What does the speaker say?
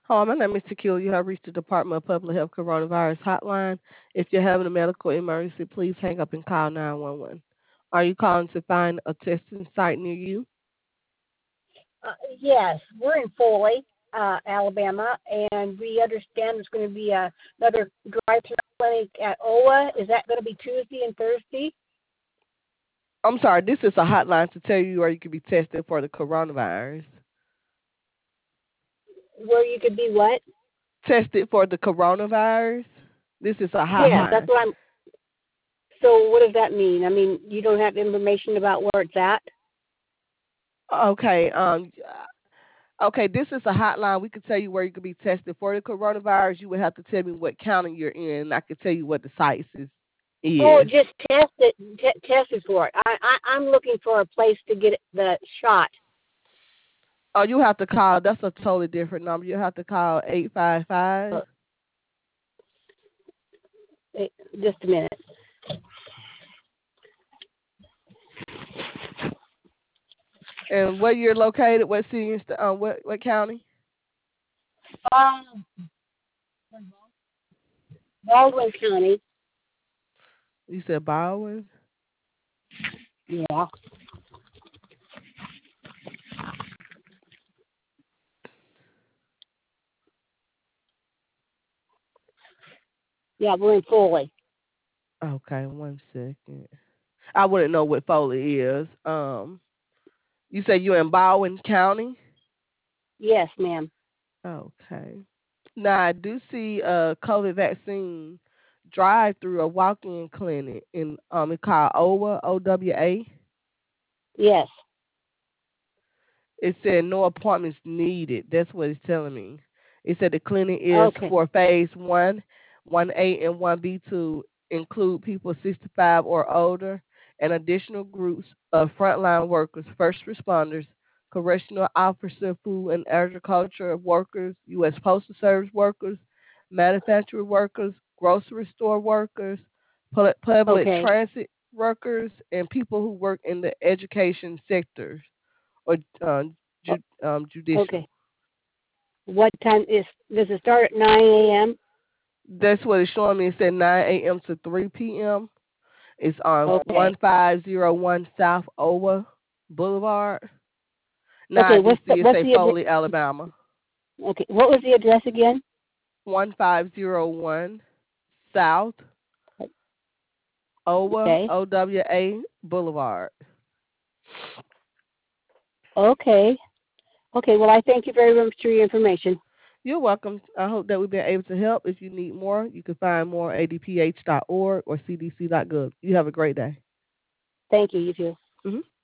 Hello, my name is Tequila. You have reached the Department of Public Health Coronavirus Hotline. If you're having a medical emergency, please hang up and call 911. Are you calling to find a testing site near you? Yes, we're in Foley, Alabama, and we understand there's going to be another drive-through clinic at OWA. Is that going to be Tuesday and Thursday? I'm sorry, this is a hotline to tell you where you can be tested for the coronavirus. Where you could be what? Tested for the coronavirus? This is a Yes, that's hotline. what I'm. So what does that mean? I mean, you don't have information about where it's at? Okay, this is a hotline. We can tell you where you can be tested for the coronavirus. You would have to tell me what county you're in, and I can tell you what the site is. Oh, Is. just test it. Test it for it. I'm looking for a place to get the shot. Oh, you have to call. That's a totally different number. You have to call 855. Just a minute. And where you're located? What city? What county? Um, Baldwin County. You said Baldwin. Yeah. Yeah, we're in Foley. Okay, 1 second. I wouldn't know what Foley is. You say you're in Baldwin County. Yes, ma'am. Okay. Now I do see a COVID vaccine drive through a walk-in clinic in it's called OWA OWA. Yes. It said no appointments needed. That's what it's telling me. It said the clinic is Okay. for phase 1A, and 1B to include people 65 or older and additional groups of frontline workers, first responders, correctional officer, food and agriculture workers, U.S. Postal Service workers, manufacturing workers, grocery store workers, public Okay. transit workers, and people who work in the education sectors or judicial. Okay. What time does it start at 9 a.m.? That's what it's showing me. It said 9 a.m. to 3 p.m. It's on Okay. 1501 South Owa Boulevard. Now I Okay. do see it What's say the Foley, Alabama. okay? What was the address again? 1501 South Owa Okay. OWA Boulevard. Okay. Okay. Well, I thank you very much for your information. You're welcome. I hope that we've been able to help. If you need more, you can find more at adph.org or cdc.gov. You have a great day. Thank you. You too. Mm-hmm.